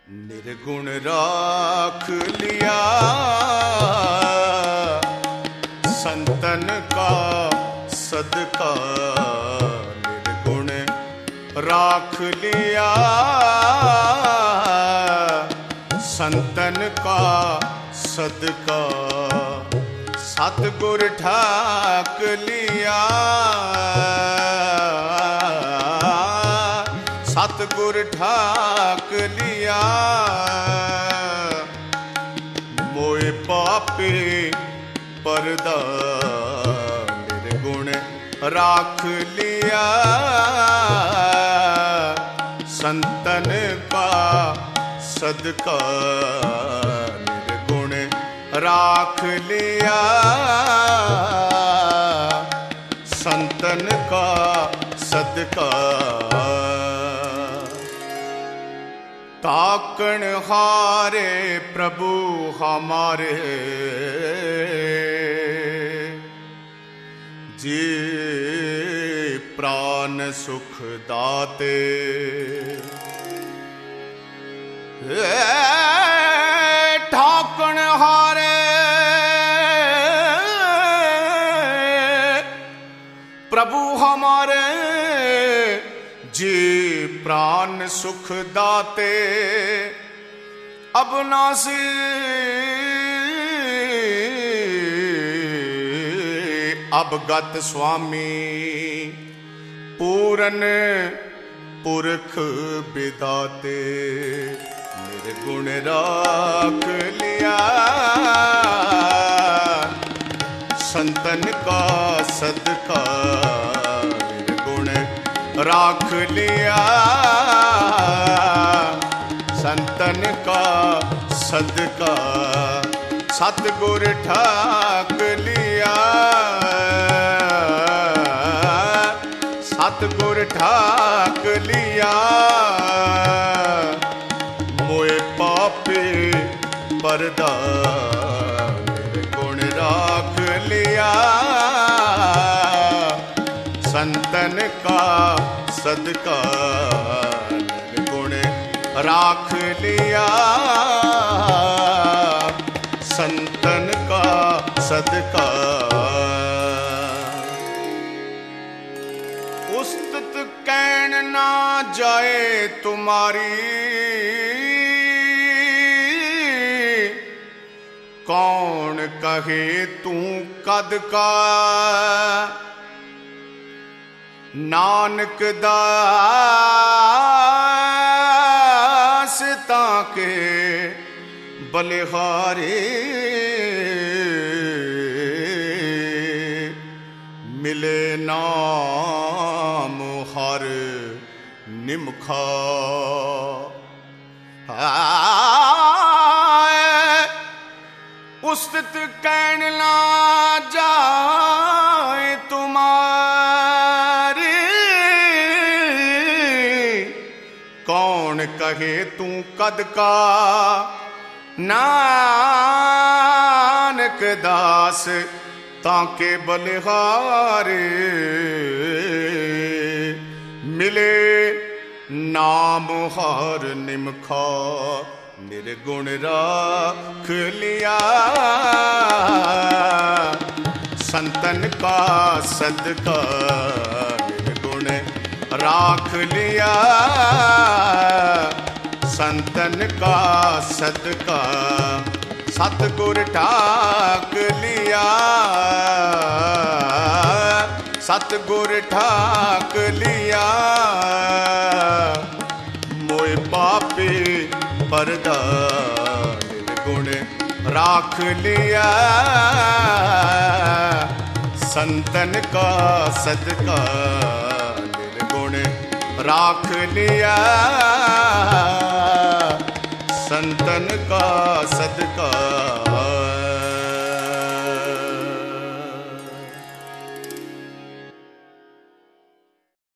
निर्गुण राख लिया संतन का सदका, निर्गुण राख लिया संतन का सदका, सतगुर ठाक लिया सतगुर ठाक लिया, मोए पापे परदा निर्गुण राख लिया संतन का सदका, निर्गुण राख लिया संतन का सदका। ताकण हारे प्रभु हमारे, जी प्राण सुख दाते, ठाकण हारे प्रभु हमारे, जी प्राण सुख दाते, अविनाशी अवगत स्वामी, पूरन पुरख विधाते, निर्गुण राख लिया संतन का सदका, निर्गुण राख लिया संतन का सदका, सतगुर ठाक लिया सतगुर ठाक लिया, मोए पापे परदा निर्गुण राख लिया संतन का सदका, निर्गुण राख लिया संतन का सदका। उस्तत कहन ना जाए तुम्हारी, कौन कहे तू कद का, नानक दास ताके बलिहारी, मिले नाम हर निमखा, उस्तत कहन ना जाए तुम्हारी, कौन कहे तू कद का, नानक दास ताके बलिहारे, मिले नाम हर निमखा, निर्गुण राख लिया संतन का सदका, निर्गुण राख लिया संतन का सदका, सतगुर ठाक लिया सतगुर ठाक लिया, मोए पापे परदा निर्गुण राख लिया संतन का सदका, निर्गुण राख लिया संतन का सदका।